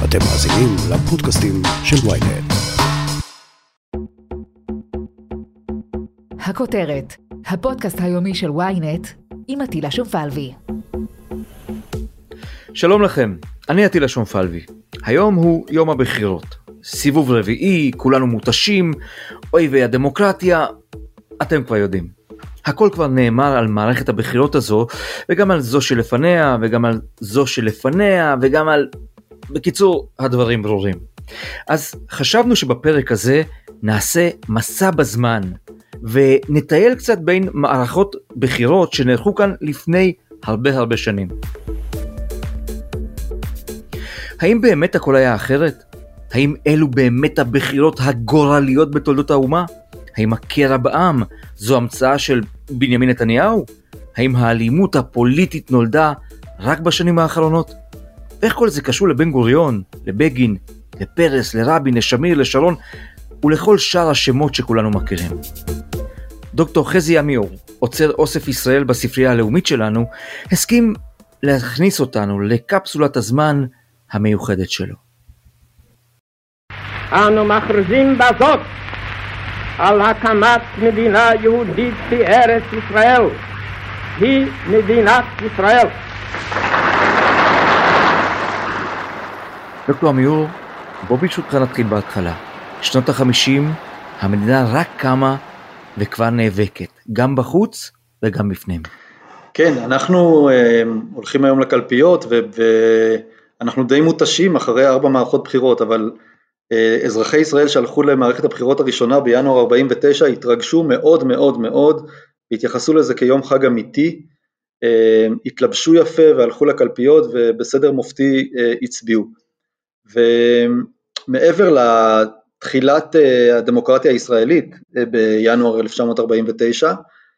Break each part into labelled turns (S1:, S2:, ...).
S1: אתם מאזינים לפודקאסטים של ynet.
S2: הכותרת, הפודקאסט היומי של ynet עם עטילה שומפלבי.
S3: שלום לכם, אני עטילה שומפלבי. היום הוא יום הבחירות. סיבוב רביעי, כולנו מותשים, אויבי הדמוקרטיה, אתם כבר יודעים. הכל כבר נאמר על מערכת הבחירות הזו, וגם על זו שלפניה, וגם על זו שלפניה, וגם על... בקיצור, הדברים ברורים. אז חשבנו שבפרק הזה נעשה מסע בזמן, ונטייל קצת בין מערכות בחירות שנערכו כאן לפני הרבה שנים. האם באמת הכל היה אחרת? האם אלו באמת הבחירות הגורליות בתולדות האומה? האם הקרע בעם זו המצאה של בנימין נתניהו? האם האלימות הפוליטית נולדה רק בשנים האחרונות? איך כל זה קשור לבן גוריון, לבגין, לפרס, לרבין, לשמיר, לשרון ולכל שאר השמות שכולנו מכירים? דוקטור חזי עמיור, עוצר אוסף ישראל בספרייה הלאומית שלנו, הסכים להכניס אותנו לקפסולת הזמן המיוחדת שלו.
S4: אנו מכריזים בזאת על הקמת מדינה יהודית בארץ ישראל. היא מדינת ישראל.
S3: דוקטור עמיור, בוא ברשותך נתחיל בהתחלה. שנות ה-50, המדינה רק קמה וכבר נאבקת, גם בחוץ וגם בפנים.
S5: כן, אנחנו הולכים היום לקלפיות ואנחנו די מותשים אחרי 4 מערכות בחירות, אבל אזרחי ישראל שהלכו למערכת הבחירות הראשונה בינואר 49 התרגשו מאוד מאוד מאוד, והתייחסו לזה כיום חג אמיתי, התלבשו יפה והלכו לקלפיות ובסדר מופתי הצביעו. ומעבר לתחילת הדמוקרטיה הישראלית בינואר 1949,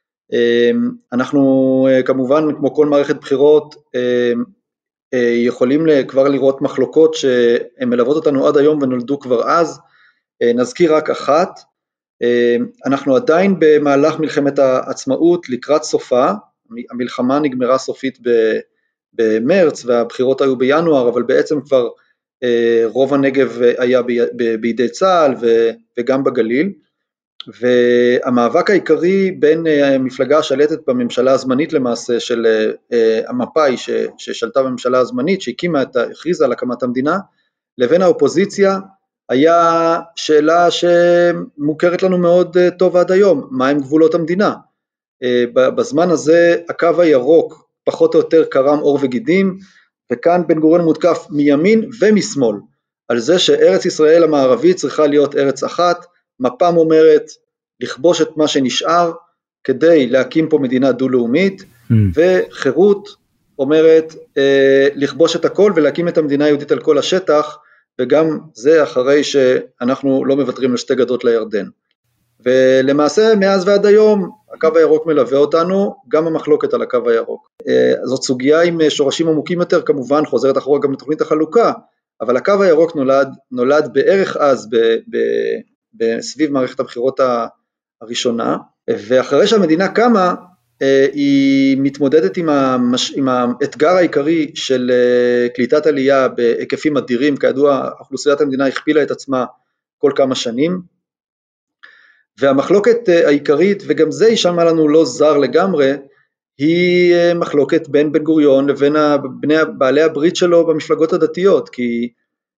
S5: אנחנו כמובן כמו כל מערכת בחירות יכולים כבר לראות מחלוקות שהן מלוות אותנו עד היום ונולדו כבר אז. נזכיר רק אחת, אנחנו עדיין במהלך מלחמת העצמאות לקראת סופה, המלחמה נגמרה סופית במרץ והבחירות היו בינואר, אבל בעצם כבר רוב הנגב היה בידי צה"ל וגם בגליל, והמאבק העיקרי בין המפלגה השלטת בממשלה הזמנית למעשה של המפא"י ששלטה בממשלה הזמנית הכריזה על הקמת המדינה, לבין האופוזיציה היה שאלה שמוכרת לנו מאוד טוב עד היום, מהם גבולות המדינה. בזמן הזה הקו הירוק פחות או יותר קרם עור וגידים, וכאן בן גוריון מותקף מימין ומשמאל, על זה שארץ ישראל המערבית צריכה להיות ארץ אחת, מפ"ם אומרת לכבוש את מה שנשאר, כדי להקים פה מדינה דו-לאומית, וחירות אומרת לכבוש את הכל, ולהקים את המדינה היהודית על כל השטח, וגם זה אחרי שאנחנו לא מוותרים לשתי גדות לירדן. ולמעשה מאז ועד היום הקו הירוק מלווה אותנו, גם המחלוקת על הקו הירוק. זאת סוגיה עם שורשים עמוקים יותר, כמובן חוזרת אחורה גם לתוכנית החלוקה, אבל הקו הירוק נולד בערך אז בסביב מערכת הבחירות הראשונה, ואחרי שהמדינה קמה, היא מתמודדת עם האתגר העיקרי של קליטת עלייה בהיקפים אדירים, כידוע אוכלוסיית המדינה הכפילה את עצמה כל כמה שנים, והמחלוקת העיקרית, וגם זה יישמע לנו לא זר לגמרי, היא מחלוקת בין בן גוריון לבין בעלי הברית שלו במפלגות הדתיות, כי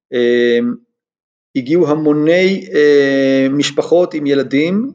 S5: הגיעו המוני משפחות עם ילדים,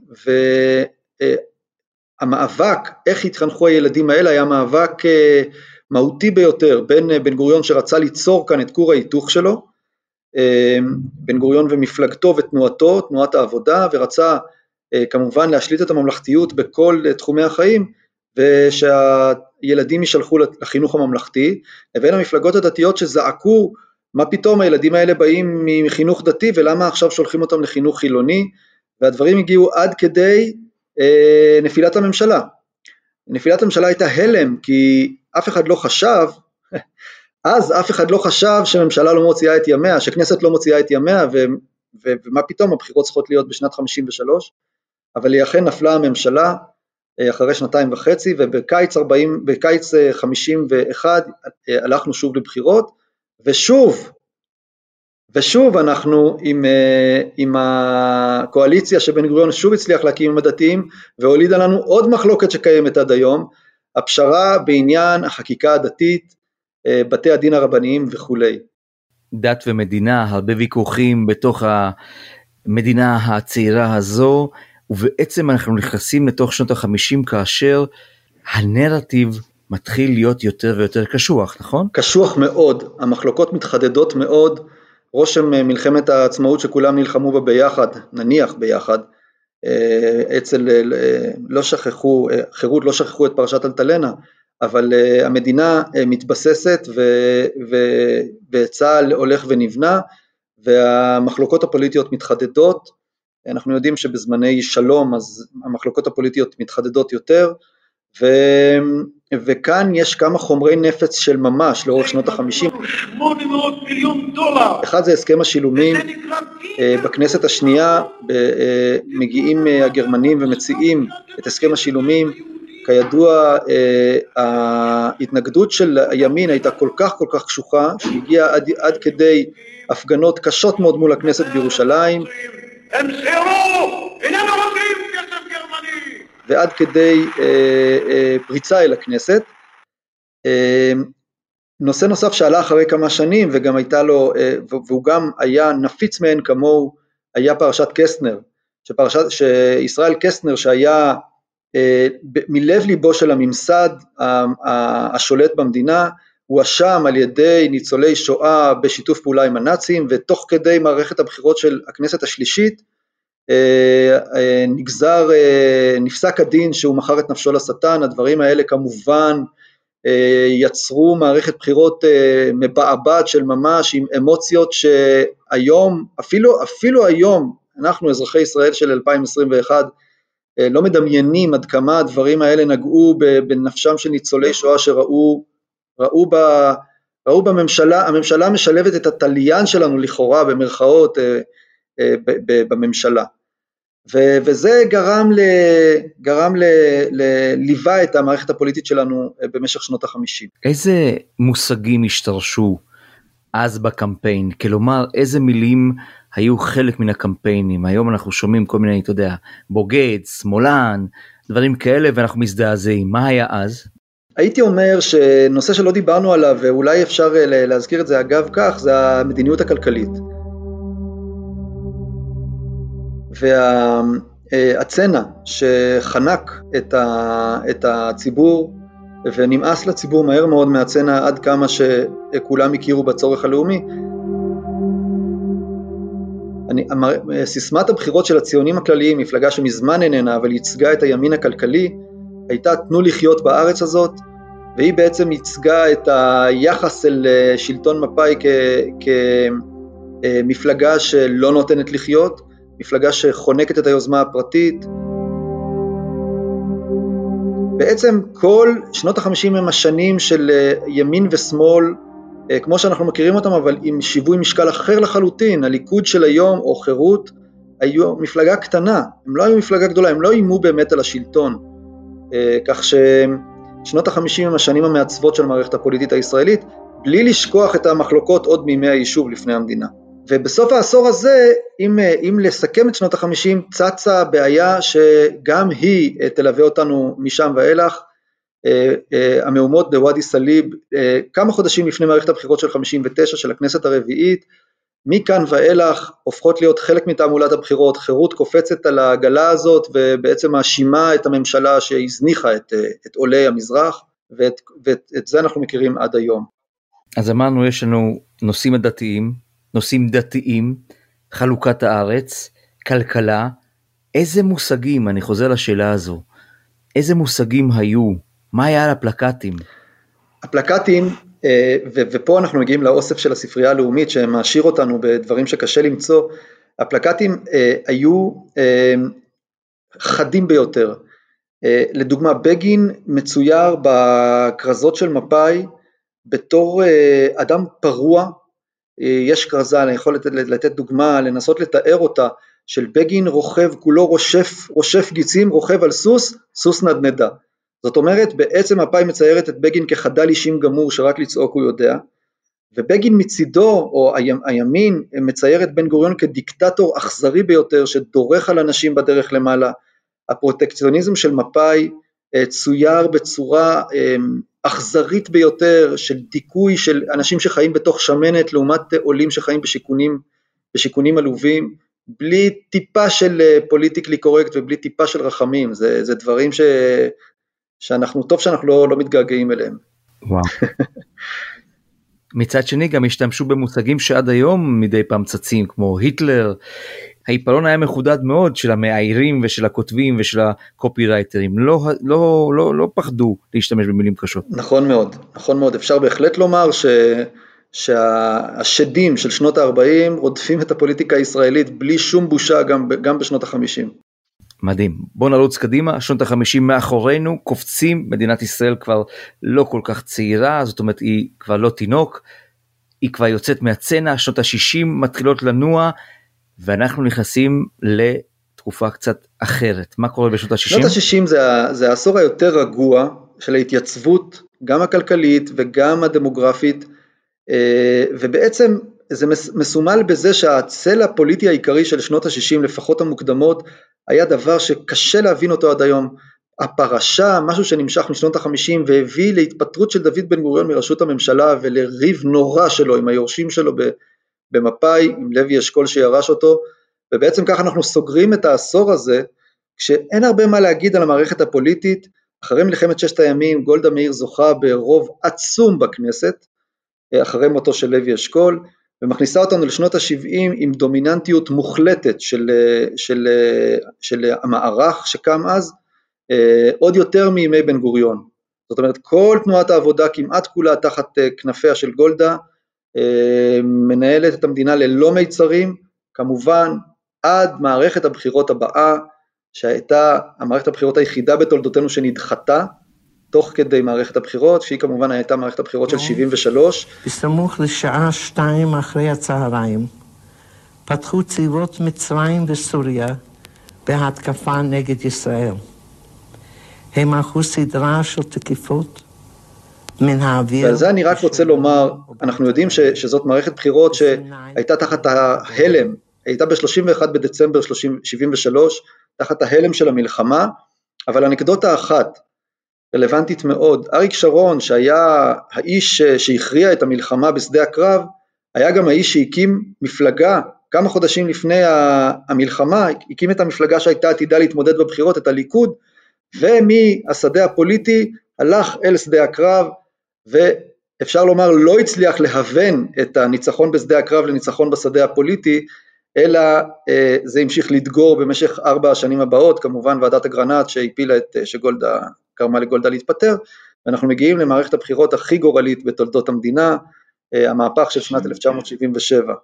S5: והמאבק, איך התחנכו הילדים האלה, היה מאבק מהותי ביותר, בין בן גוריון שרצה ליצור כאן את כור ההיתוך שלו, בן גוריון ומפלגתו ותנועתו, תנועת העבודה, ורצה כמובן להשליט את הממלכתיות בכל תחומי החיים, ושהילדים ישלחו לחינוך הממלכתי, לבין המפלגות הדתיות שזעקו, מה פתאום הילדים האלה באים מחינוך דתי, ולמה עכשיו שולחים אותם לחינוך חילוני, והדברים הגיעו עד כדי נפילת הממשלה. נפילת הממשלה הייתה הלם, כי אף אחד לא חשב, אז אף אחד לא חשב שממשלה לא מוציאה את ימיה, שכנסת לא מוציאה את ימיה, ומה פתאום הבחירות צריכות להיות בשנת 53, אבל היא אכן נפלה הממשלה אחרי 2.5 שנים, ובקיץ 51 הלכנו שוב לבחירות, ושוב ושוב אנחנו עם הקואליציה שבן גוריון שוב הצליח להקים עם הדתיים, והולידה לנו עוד מחלוקת שקיימת עד היום, הפשרה בעניין החקיקה הדתית, בתי הדין הרבניים וכולי.
S3: דת ומדינה, הרבה ויכוחים בתוך המדינה הצעירה הזו, ובעצם אנחנו נכנסים לתוך שנות ה-50 כאשר הנרטיב מתחיל להיות יותר ויותר קשוח, נכון?
S5: קשוח מאוד, המחלוקות מתחדדות מאוד, רושם מלחמת העצמאות שכולם נלחמו בה ביחד, נניח ביחד, לא שכחו, חירות לא שכחו את פרשת אלטלנה, אבל המדינה מתבססת וצה"ל הולך ונבנה, והמחלוקות הפוליטיות מתחדדות, אנחנו יודעים שבזמני שלום אז המחלוקות הפוליטיות מתחדדות יותר, וכאן יש כמה חומרי נפץ של ממש לאורך שנות ה-50.
S6: 800 מיליון דולר.
S5: אחד זה הסכם השילומים, בכנסת השנייה מגיעים הגרמנים ומציעים את הסכם השילומים, כידוע ההתנגדות של הימין הייתה כל כך קשוחה, שהגיעה עד כדי הפגנות קשות מאוד מול הכנסת בירושלים,
S6: הם סירו, איננו רוצים כסף גרמני.
S5: ועד כדי פריצה אל הכנסת. נושא נוסף שעלה אחרי כמה שנים, וגם הייתה לו, והוא גם היה נפיץ מהן כמוהו, היה פרשת קסטנר, שישראל קסטנר שהיה מלב ליבו של הממסד השולט במדינה, הוא אשם על ידי ניצולי שואה בשיתוף פעולה עם הנאצים, ותוך כדי מערכת הבחירות של הכנסת השלישית, נפסק הדין שהוא מכר את נפשו לשטן. הדברים האלה כמובן יצרו מערכת בחירות מבעבעת של ממש, עם אמוציות שהיום, אפילו היום, אנחנו אזרחי ישראל של 2021, לא מדמיינים עד כמה הדברים האלה נגעו בנפשם של ניצולי שואה ראו בממשלה, הממשלה משלבת את התליין שלנו לכאורה במרכאות בממשלה, וזה ליווה את המערכת הפוליטית שלנו במשך שנות ה-50.
S3: איזה מושגים השתרשו אז בקמפיין? כלומר, איזה מילים היו חלק מן הקמפיינים? היום אנחנו שומעים כל מיני, אתה יודע, בוגד, שמאלן, דברים כאלה, ואנחנו מזדעזעים. מה היה אז?
S5: הייתי אומר שנושא שלא דיברנו עליו, ואולי אפשר להזכיר את זה אגב כך, זה המדיניות הכלכלית. והצנע שחנק את הציבור, ונמאס לציבור מהר מאוד מהצנע עד כמה שכולם הכירו בצורך הלאומי. סיסמת הבחירות של הציונים הכלליים, מפלגה שמזמן איננה, אבל ייצגה את הימין הכלכלי, הייתה תנו לחיות בארץ הזאת, והיא בעצם ייצגה את היחס אל שלטון מפא"י כמפלגה שלא נותנת לחיות, מפלגה שחונקת את היוזמה הפרטית. בעצם כל שנות ה-50 הם השנים של ימין ושמאל, כמו שאנחנו מכירים אותם, אבל עם שיווי משקל אחר לחלוטין. הליכוד של היום או חירות היו מפלגה קטנה, הם לא היו מפלגה גדולה, הם לא אימו באמת על השלטון, כך ששנות ה-50 הם השנים המעצבות של המערכת הפוליטית הישראלית, בלי לשכוח את המחלוקות עוד מימי היישוב לפני המדינה. ובסוף העשור הזה, אם לסכם את שנות ה-50, צצה בעיה שגם היא תלווה אותנו משם ואילך, המהומות בוואדי סאליב, כמה חודשים לפני מערכת הבחירות של 59 של הכנסת הרביעית, מכאן ואילך הופכות להיות חלק מתעמולת הבחירות. חירות קופצת על העגלה הזאת, ובעצם מאשימה את הממשלה שהזניחה את עולי המזרח, ואת זה אנחנו מכירים עד היום.
S3: אז אמרנו, יש לנו נושאים דתיים, חלוקת הארץ, כלכלה. איזה מושגים, אני חוזר לשאלה הזו, איזה מושגים היו? מה היה על הפלקטים?
S5: הפלקטים, ופה אנחנו מגיעים לאוסף של הספרייה הלאומית, שמעשיר אותנו בדברים שקשה למצוא. הפלקטים היו חדים ביותר. לדוגמה, בגין מצויר בקרזות של מפא"י בתור אדם פרוע. יש קרזה, אני יכול לתת דוגמה, לנסות לתאר אותה, של בגין רוכב, כולו רושף גיצים, רוכב על סוס נדנדה. זאת אומרת, בעצם מפא"י מציירת את בגין כחדל אישים גמור, שרק לצעוק הוא יודע, ובגין מצידו, או הימין, מצייר את בן גוריון כדיקטטור אכזרי ביותר, שדורך על אנשים בדרך למעלה. הפרוטקציוניזם של מפא"י צויר בצורה אכזרית ביותר, של דיכוי של אנשים שחיים בתוך שמנת, לעומת עולים שחיים בשיכונים עלובים, בלי טיפה של פוליטיקלי קורקט, ובלי טיפה של רחמים. זה דברים טוב שאנחנו לא מתגעגעים אליהם.
S3: וואו. מצד שני גם השתמשו במושגים שעד היום מדי פעם צצים, כמו היטלר. העיפרון היה מחודד מאוד של המאיירים ושל הכותבים ושל הקופירייטרים, לא פחדו להשתמש במילים קשות.
S5: נכון מאוד, אפשר בהחלט לומר שהשדים של שנות ה-40 רודפים את הפוליטיקה הישראלית בלי שום בושה גם בשנות ה-50.
S3: מדהים, בוא נרוץ קדימה, שנות ה-50 מאחורינו, קופצים, מדינת ישראל כבר לא כל כך צעירה, זאת אומרת היא כבר לא תינוק, היא כבר יוצאת מהצנה, שנות ה-60 מתחילות לנוע, ואנחנו נכנסים לתקופה קצת אחרת. מה קורה בשנות ה-60?
S5: שנות ה-60 זה העשור היותר רגוע של ההתייצבות, גם הכלכלית וגם הדמוגרפית, ובעצם זה מסומל בזה שהצל הפוליטי העיקרי של שנות ה-60, לפחות המוקדמות, היה דבר שקשה להבין אותו עד היום. הפרשה, משהו שנמשך משנות ה-50, והביא להתפטרות של דוד בן גוריון מראשות הממשלה, ולריב נורא שלו עם היורשים שלו במפא"י, עם לוי אשכול שירש אותו, ובעצם ככה אנחנו סוגרים את העשור הזה, כשאין הרבה מה להגיד על המערכת הפוליטית. אחרי מלחמת ששת הימים, גולדה מאיר זוכה ברוב עצום בכנסת, אחרי מותו של לוי אשכול, ומכניסה אותנו לשנות ה-70 עם דומיננטיות מוחלטת של המערך שקם אז, עוד יותר מימי בן גוריון. זאת אומרת, כל תנועת העבודה כמעט כולה תחת כנפיה של גולדה, מנהלת את המדינה ללא מיצרים, כמובן עד מערכת הבחירות הבאה, שהייתה המערכת הבחירות היחידה בתולדותינו שנדחתה, תוך כדי מערכת הבחירות, שהיא כמובן הייתה מערכת הבחירות של 73.
S7: בסמוך לשעה 2 אחרי הצהריים, פתחו צבאות מצרים וסוריה בהתקפה נגד ישראל. הם ערכו סדרה של תקיפות מן האוויר. ועל
S5: זה אני רק רוצה לומר, אנחנו יודעים שזאת מערכת בחירות שהייתה תחת ההלם, הייתה ב-31 בדצמבר 73, תחת ההלם של המלחמה, אבל אנקדוטה אחת, רלוונטית מאוד, אריק שרון שהיה האיש שהכריע את המלחמה בשדה הקרב, היה גם האיש שהקים מפלגה, כמה חודשים לפני המלחמה, הקים את המפלגה שהייתה עתידה להתמודד בבחירות, את הליכוד, ומהשדה הפוליטי הלך אל שדה הקרב, ואפשר לומר לא הצליח להוון את הניצחון בשדה הקרב לניצחון בשדה הפוליטי, אלא זה המשיך לדגור במשך 4 השנים הבאות, כמובן ועדת אגרנט שהפילה שגולדה קרמה לגולדה להתפטר, ואנחנו מגיעים למערכת הבחירות הכי גורלית בתולדות המדינה, המהפך של שנת 1977.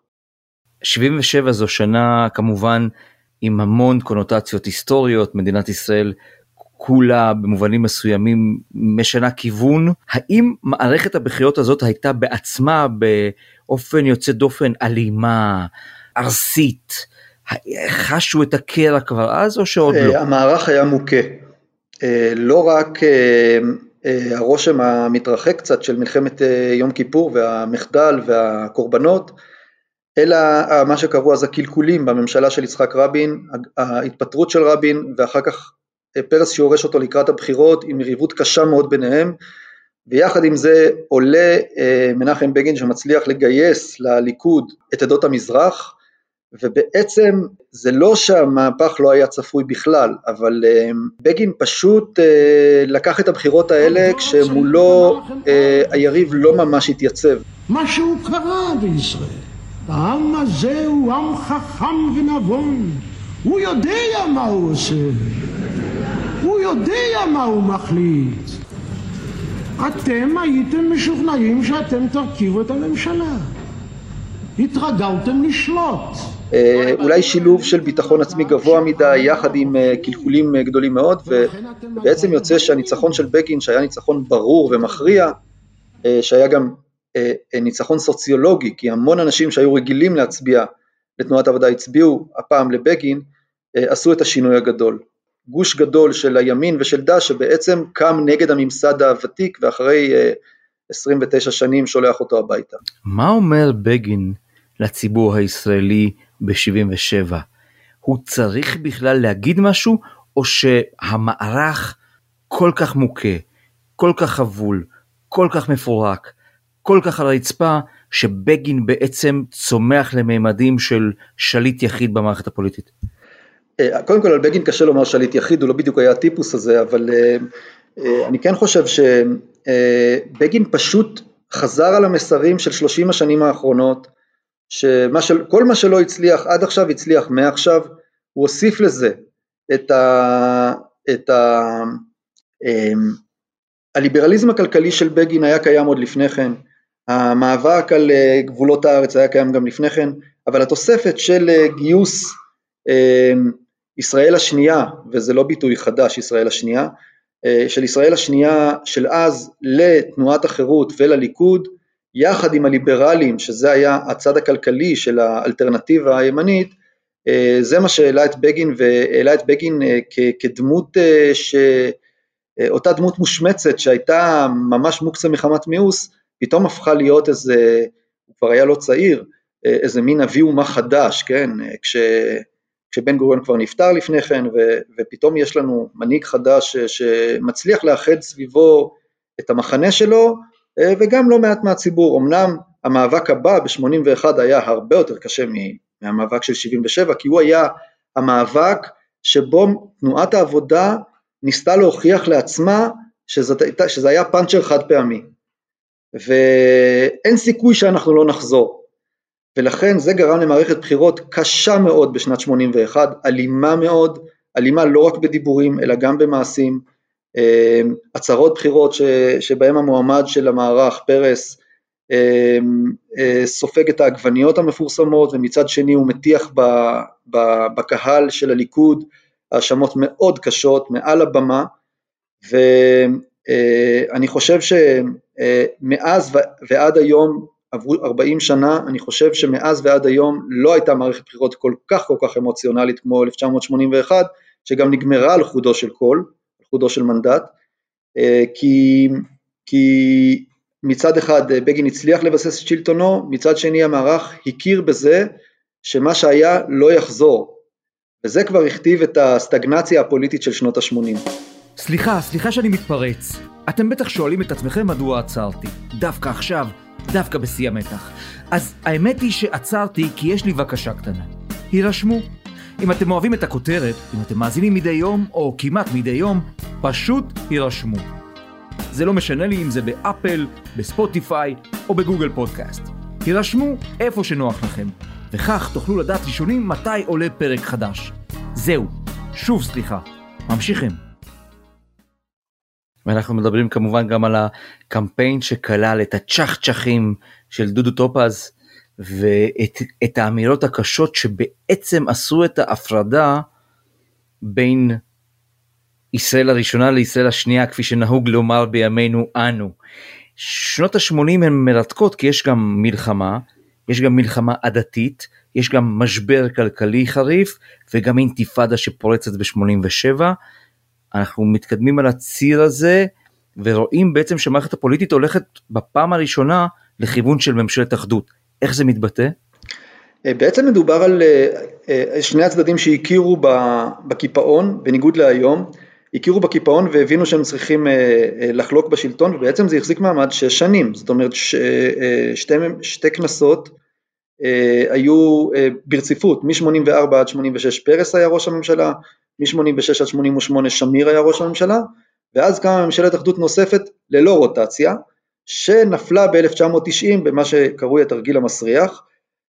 S3: 77 זו שנה כמובן עם המון קונוטציות היסטוריות, מדינת ישראל כולה במובנים מסוימים משנה כיוון. האם מערכת הבחירות הזאת הייתה בעצמה באופן יוצא דופן אלימה, ארסית? חשו את הקרע כבר אז או שעוד לא?
S5: המערך היה מוכה. לא רק הרושם המתרחק קצת של מלחמת יום כיפור והמחדל והקורבנות, אלא מה שקראו אז הקלקולים בממשלה של יצחק רבין, ההתפטרות של רבין, ואחר כך פרס שיורש אותו לקראת הבחירות עם מריבות קשה מאוד ביניהם, ויחד עם זה עולה מנחם בגין שמצליח לגייס לליכוד את עדות המזרח, ובעצם זה לא שהמהפך לא היה צפוי בכלל, אבל בגין פשוט לקח את הבחירות האלה כשמולו היריב לא ממש התייצב.
S8: משהו קרה בישראל, העם הזה הוא עם חכם ונבון, הוא יודע מה הוא עושה, הוא יודע מה הוא מחליט. אתם הייתם משוכנעים שאתם תרכיבו את הממשלה, התרגלתם לשלוט.
S5: אולי שילוב של ביטחון עצמי גבוה מדי יחד עם קלקולים גדולים מאוד, ובעצם יוצא שהניצחון של בגין שהיה ניצחון ברור ומכריע, שהיה גם ניצחון סוציולוגי, כי המון אנשים שהיו רגילים להצביע לתנועת העבודה הצביעו הפעם לבגין, עשו את השינוי הגדול. גוש גדול של הימין ושל ד"ש שבעצם קם נגד הממסד הוותיק, ואחרי 29 שנים שולח אותו הביתה.
S3: מה אומר בגין לציבור הישראלי ב-77? הוא צריך בכלל להגיד משהו, או שהמערך כל כך מוכה, כל כך חבול, כל כך מפורק, כל כך על הרצפה, שבגין בעצם צומח לממדים של שליט יחיד במערכת הפוליטית?
S5: קודם כל על בגין קשה לומר שליט יחיד, הוא לא בדיוק היה הטיפוס הזה, אבל אני כן חושב שבגין פשוט חזר על המסרים של 30 השנים האחרונות, שכל מה שלא הצליח עד עכשיו הצליח מעכשיו, הוא הוסיף לזה הליברליזם הכלכלי של בגין היה קיים עוד לפני כן, המאבק על גבולות הארץ היה קיים גם לפני כן, אבל התוספת של גיוס ישראל השנייה, וזה לא ביטוי חדש ישראל השנייה, של ישראל השנייה של אז לתנועת החירות ולליכוד, יחד עם הליברלים, שזה היה הצד הכלכלי של האלטרנטיבה הימנית, זה מה שהעלה את בגין, והעלה את בגין כדמות, אותה דמות מושמצת שהייתה ממש מוקצה מחמת מיאוס, פתאום הפכה להיות איזה, הוא כבר היה לא צעיר, איזה מין אבי אומה חדש, כן, כשבן גוריון כבר נפטר לפני כן, ופתאום יש לנו מנהיג חדש שמצליח לאחד סביבו את המחנה שלו, וגם לא מעט מהציבור. אמנם המאבק הבא ב-81 היה הרבה יותר קשה מהמאבק של 77, כי הוא היה המאבק שבו תנועת העבודה ניסתה להוכיח לעצמה שזה היה פאנצ'ר חד פעמי, ואין סיכוי שאנחנו לא נחזור, ולכן זה גרם למערכת בחירות קשה מאוד בשנת 81, אלימה מאוד, אלימה לא רק בדיבורים אלא גם במעשים, הצהרות בחירות שבהם המועמד של המערך פרס סופג את העגבניות המפורסמות, ומצד שני הוא מטיח בקהל של הליכוד האשמות מאוד קשות מעל הבמה, ואני חושב שמאז ועד היום, עברו 40 שנה, אני חושב שמאז ועד היום לא הייתה מערכת בחירות כל כך אמוציונלית כמו 1981, שגם נגמרה על חודו של קול, על חודו של מנדט, כי מצד אחד בגין הצליח לבסס את שלטונו, מצד שני המערך הכיר בזה שמה שהיה לא יחזור, וזה כבר הכתיב את הסטגנציה הפוליטית של שנות ה-80.
S3: סליחה שאני מתפרץ. אתם בטח שואלים את עצמכם מדוע עצרתי. דווקא עכשיו, דווקא בשיא המתח. אז האמת היא שעצרתי כי יש לי בקשה קטנה. הירשמו. אם אתם אוהבים את הכותרת, אם אתם מאזינים מדי יום או כמעט מדי יום, פשוט הירשמו. זה לא משנה לי אם זה באפל, בספוטיפיי או בגוגל פודקאסט. הירשמו איפה שנוח לכם, וכך תוכלו לדעת ראשונים מתי עולה פרק חדש. זהו, שוב סליחה, ממשיכים. ואנחנו מדברים כמובן גם על הקמפיין שכלל את הצ'חצ'חים של דודו טופז, ואת האמירות הקשות שבעצם עשו את ההפרדה בין ישראל הראשונה לישראל השנייה, כפי שנהוג לומר בימינו אנו. שנות ה-80 הן מרתקות, כי יש גם מלחמה, יש גם מלחמה עדתית, יש גם משבר כלכלי חריף, וגם אינתיפאדה שפורצת ב-87. אנחנו מתקדמים על הציר הזה, ורואים בעצם שמערכת הפוליטית הולכת בפעם הראשונה לכיוון של ממשלת אחדות. איך זה מתבטא?
S5: בעצם מדובר על שני הצדדים שהכירו בקיפאון, בניגוד להיום, הכירו בקיפאון והבינו שהם צריכים לחלוק בשלטון, ובעצם זה החזיק מעמד 6 שנים, זאת אומרת שתי כנסות היו ברציפות, מ-84 עד 86 פרס היה ראש הממשלה, מ-86 עד 88 שמיר היה ראש הממשלה, ואז קמה ממשלת אחדות נוספת ללא רוטציה, שנפלה ב-1990 במה שקרוי התרגיל המסריח,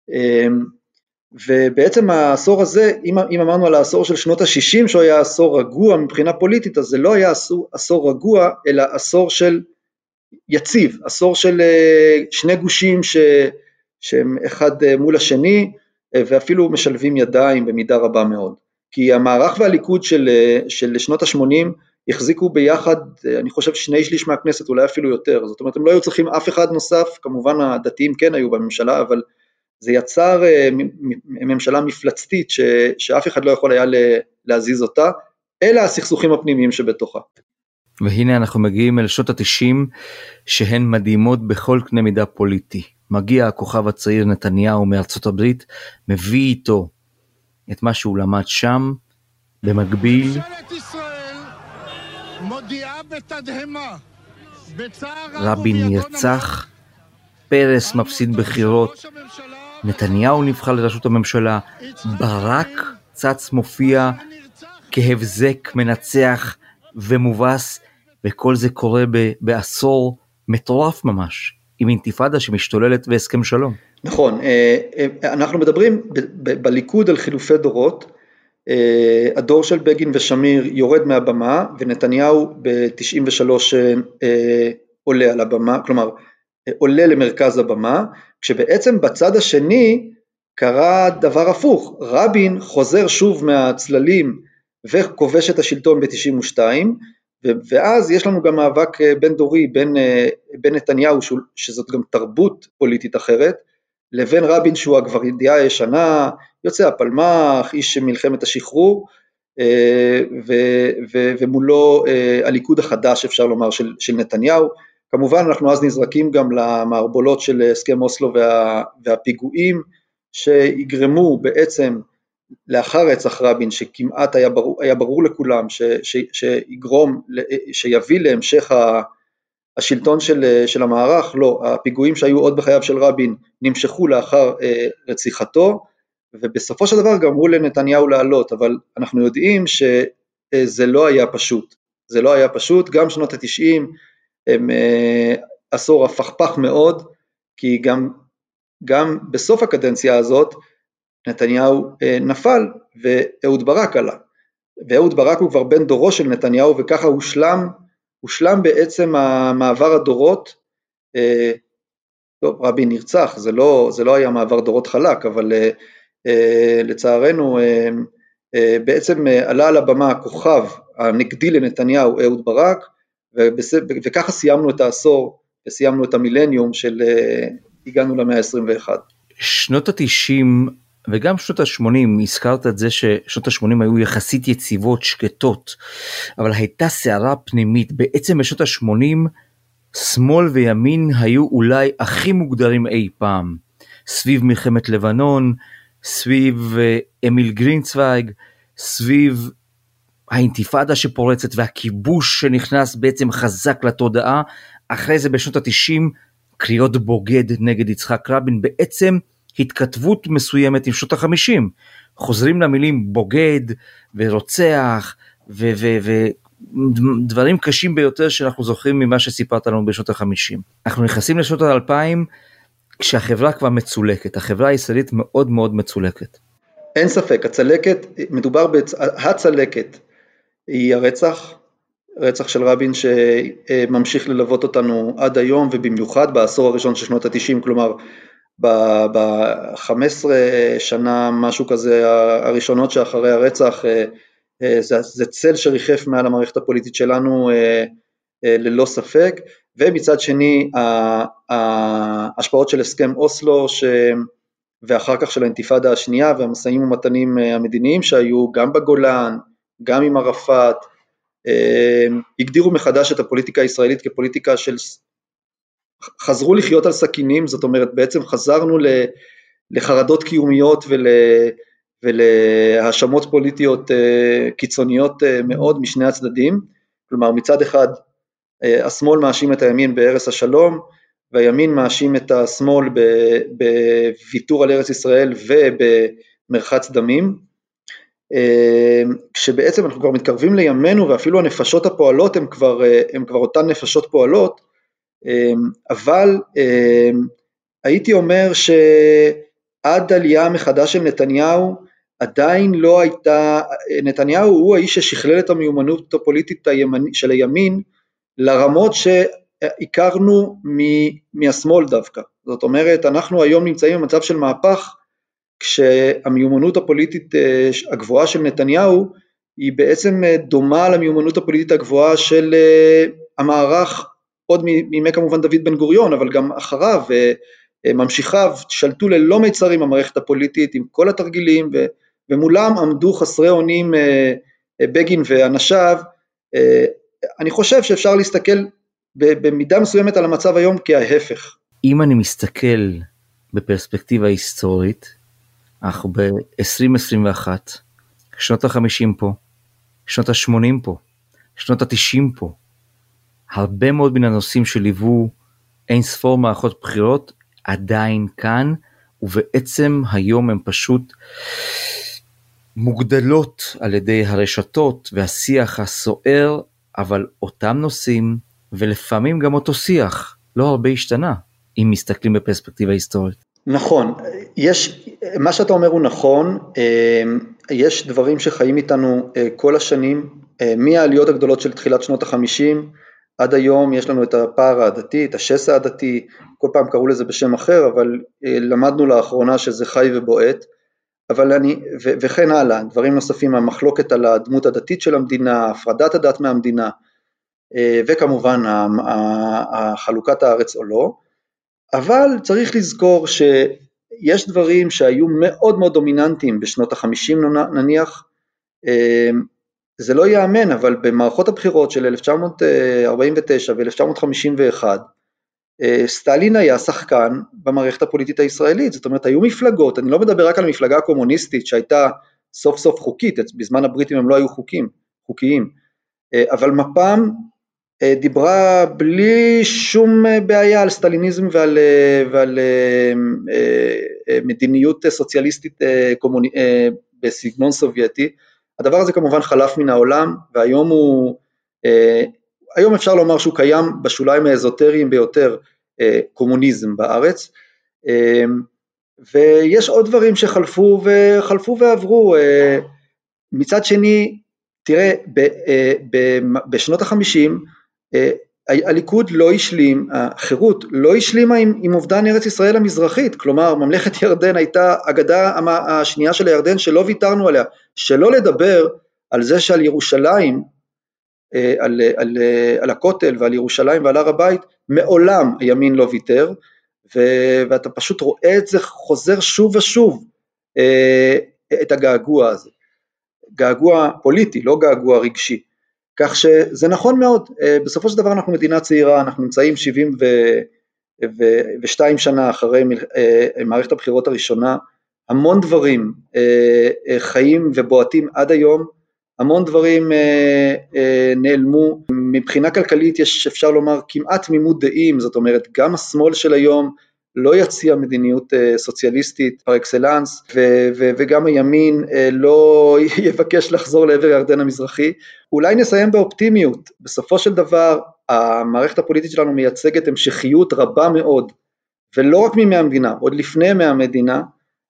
S5: ובעצם העשור הזה, אם אמרנו על העשור של שנות ה-60 שהוא היה עשור רגוע מבחינה פוליטית, אז זה לא היה עשור רגוע, אלא עשור של יציב, עשור של שני גושים שהם אחד מול השני, ואפילו משלבים ידיים במידה רבה מאוד. כי המערך והליכוד של שנות ה-80 החזיקו ביחד, אני חושב 2/3 מהכנסת, אולי אפילו יותר, זאת אומרת הם לא היו צריכים אף אחד נוסף, כמובן הדתיים כן היו בממשלה, אבל זה יצר ממשלה מפלצתית שאף אחד לא יכול היה להזיז אותה, אלא הסכסוכים הפנימיים שבתוכה.
S3: והנה אנחנו מגיעים אל שנות ה-90 שהן מדהימות בכל קנה מידה פוליטי. מגיע הכוכב הצעיר נתניהו מארצות הברית, מביא איתו את מה שהוא למד שם, במקביל
S8: ממשלת ישראל מודיעה בתדהמה
S3: רבין נרצח, פרס מפסיד בחירות, נתניהו נבחר לראשות הממשלה, ברק צץ מופיע כהבזק מנצח ומובס, וכל זה קורה בעשור מטורף ממש, עם אינתיפאדה שמשתוללת והסכם שלום.
S5: נכון, אנחנו מדברים בליכוד על חילופי דורות, הדור של בגין ושמיר יורד מהבמה, ונתניהו ב-93 עולה על הבמה, כלומר עולה למרכז הבמה, כשבעצם בצד השני קרה דבר הפוך, רבין חוזר שוב מהצללים וכובש את השלטון ב-92, ואז יש לנו גם מאבק בין דורי, בין נתניהו, שזאת גם תרבות פוליטית אחרת, לבין רבין שהוא הגברדיה הישנה, יוצא הפלמ"ח, איש מלחמת השחרור, ומולו הליכוד החדש אפשר לומר של נתניהו. כמובן אנחנו אז נזרקים גם למערבולות של הסכם אוסלו והפיגועים, שיגרמו בעצם לאחר רצח רבין, שכמעט היה ברור לכולם שיביא להמשך השלטון של המערך. לא, הפיגועים שהיו עוד בחייו של רבין נמשכו לאחר רציחתו, ובסופו של דבר גמרו לנתניהו לעלות, אבל אנחנו יודעים שזה לא היה פשוט, זה לא היה פשוט, גם שנות ה-90 הם עשור הפכפך מאוד, כי גם בסוף הקדנציה הזאת נתניהו נפל ואהוד ברק עלה, ואהוד ברק הוא כבר בן דורו של נתניהו, וככה הושלם בעצם המעבר הדורות. טוב, רבין נרצח, זה לא היה מעבר דורות חלק, אבל לצערנו בעצם עלה על הבמה הכוכב הנגדי לנתניהו, אהוד ברק, וככה סיימנו את העשור, וסיימנו את המילניום של הגענו למאה ה-21.
S3: שנות ה-90 וגם שנות ה-80, הזכרת את זה ששנות ה-80 היו יחסית יציבות, שקטות, אבל הייתה סערה פנימית. בעצם בשנות ה-80 שמאל וימין היו אולי הכי מוגדרים אי פעם, סביב מלחמת לבנון, סביב אמיל גרינצוויג, סביב האינתיפאדה שפורצת והכיבוש שנכנס בעצם חזק לתודעה. אחרי זה בשנות ה-90 קריאות בוגד נגד יצחק רבין, בעצם התכתבות מסוימת עם שנות ה-50, חוזרים למילים בוגד ורוצח ודברים קשים ביותר שאנחנו זוכרים ממה שסיפרת לנו בשנות ה-50. אנחנו נכנסים לשנות ה-2000 כשהחברה כבר מצולקת, החברה הישראלית מאוד מאוד מצולקת.
S5: אין ספק, הצלקת היא הרצח של רבין שממשיך ללוות אותנו עד היום, ובמיוחד בעשור הראשון של שנות ה-90, כלומר ב-15 שנה משהו כזה הראשונות שאחרי הרצח, זה צל שריחף מעל המערכת הפוליטית שלנו ללא ספק. ומצד שני ההשפעות של הסכם אוסלו ואחר כך של האינתיפאדה השנייה והמשאים ומתנים המדיניים שהיו גם בגולן, גם עם ערפאת, הגדירו מחדש את הפוליטיקה הישראלית כפוליטיקה של חזרו לחיות על סכינים, זאת אומרת בעצם חזרנו לחרדות קיומיות ולהאשמות פוליטיות קיצוניות מאוד משני הצדדים. כלומר מצד אחד השמאל מאשים את הימין בהרס השלום, והימין מאשים את השמאל בוויתור על ארץ ישראל ובמרחץ דמים, כשבעצם אנחנו כבר מתקרבים לימינו, ואפילו הנפשות הפועלות הן כבר אותן נפשות פועלות, אבל הייתי אומר שעד עלייה מחדש של נתניהו, עדיין לא הייתה, נתניהו הוא האיש ששכלל את המיומנות הפוליטית של הימין, לרמות שהכרנו מהשמאל דווקא. זאת אומרת, אנחנו היום נמצאים במצב של מהפך, כשהמיומנות הפוליטית הגבוהה של נתניהו, היא בעצם דומה למיומנות הפוליטית הגבוהה של המערך, עוד מימי כמובן דוד בן גוריון, אבל גם אחריו, ממשיכיו שלטו ללא מיצרים המערכת הפוליטית, עם כל התרגילים, ומולם עמדו חסרי אונים בגין ואנשיו, אני חושב שאפשר להסתכל במידה מסוימת על המצב היום כההפך.
S3: אם אני מסתכל בפרספקטיבה היסטורית, אנחנו ב-2021, שנות ה-50 פה, שנות ה-80 פה, שנות ה-90 פה, הרבה מאוד מן הנושאים שליוו אין ספור מערכות בחירות, עדיין כאן, ובעצם היום הם פשוט מוגדלות על ידי הרשתות והשיח הסוער, אבל אותם נושאים, ולפעמים גם אותו שיח, לא הרבה השתנה, אם מסתכלים בפרספקטיבה היסטורית.
S5: נכון, מה שאתה אומר הוא נכון, יש דברים שחיים איתנו כל השנים, מהעליות הגדולות של תחילת שנות ה-50, עד היום יש לנו את הפער העדתי, את השסע העדתי, כל פעם קראו לזה בשם אחר, אבל למדנו לאחרונה שזה חי ובועט, וכן הלאה, דברים נוספים, המחלוקת על הדמות הדתית של המדינה, הפרדת הדת מהמדינה, וכמובן חלוקת הארץ או לא, אבל צריך לזכור שיש דברים שהיו מאוד מאוד דומיננטיים בשנות ה-50 נניח, זה לא יאמן, אבל במערכות הבחירות של 1949 ו-1951, סטלין היה שחקן במערכת הפוליטית הישראלית, זאת אומרת, היו מפלגות, אני לא מדבר רק על המפלגה הקומוניסטית שהייתה סוף סוף חוקית, בזמן הבריטים הם לא היו חוקיים, אבל מפ"ם דיברה בלי שום בעיה על סטליניזם ועל מדיניות סוציאליסטית בסגנון סובייטי, הדבר הזה כמובן חלף מן העולם, והיום היום אפשר לומר שהוא קיים בשוליים האזוטריים ביותר קומוניזם בארץ, ויש עוד דברים שחלפו ועברו. מצד שני, תראה, בשנות ה-50, הליכוד לא השלים, החירות לא השלימה עם אובדן ארץ ישראל המזרחית, כלומר ממלכת ירדן הייתה אגדה השנייה של הירדן שלא ויתרנו עליה, שלא לדבר על זה שעל ירושלים, על הכותל ועל ירושלים ועל הר הבית, מעולם הימין לא ויתר, ואתה פשוט רואה את זה חוזר שוב ושוב, את הגעגוע הזה, געגוע פוליטי, לא געגוע רגשי, כך שזה נכון מאוד, בסופו של דבר אנחנו מדינה צעירה, אנחנו נמצאים 72 שנה אחרי מערכת הבחירות הראשונה, המון דברים חיים ובועטים עד היום, המון דברים נעלמו, מבחינה כלכלית יש אפשר לומר כמעט תמימות דעים, זאת אומרת גם השמאל של היום לא יציע מדיניות סוציאליסטית פר אקסלנס, וגם הימין לא יבקש לחזור לעבר ירדן המזרחי. אולי נסיים באופטימיות, בסופו של דבר המערכת הפוליטית שלנו מייצגת המשכיות רבה מאוד, ולא רק מימי המדינה, עוד לפני מהמדינה,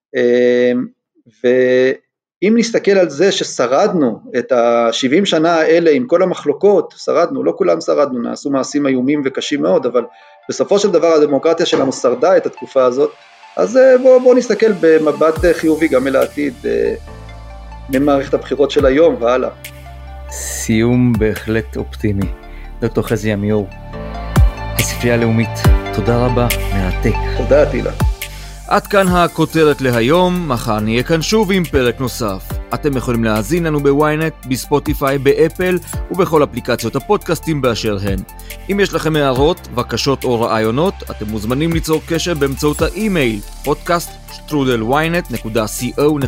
S5: ואם נסתכל על זה ששרדנו את ה-70 שנה האלה עם כל המחלוקות, שרדנו, לא כולם שרדנו, נעשו מעשים איומים וקשים מאוד, אבל בסופו של דבר הדמוקרטיה שלנו שרדה את התקופה הזאת, אז בואו נסתכל במבט חיובי גם אל העתיד, ממערכת הבחירות של היום והלאה.
S3: סיום בהחלט אופטימי. דוקטור חזי עמיור, הספרייה הלאומית, תודה רבה, מרתק.
S5: תודה תהילה.
S3: עד כאן הכותרת להיום, מחר נהיה כאן שוב עם פרק נוסף. אתם יכולים להאזין לנו בוויינט, בספוטיפיי, באפל ובכל אפליקציות הפודקאסטים באשר הן. אם יש לכם הערות, בקשות או רעיונות, אתם מוזמנים ליצור קשר באמצעות האימייל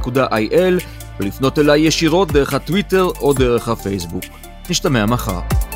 S3: podcast@ynet.co.il ולפנות אליי ישירות דרך הטוויטר או דרך הפייסבוק. נשתמע מחר.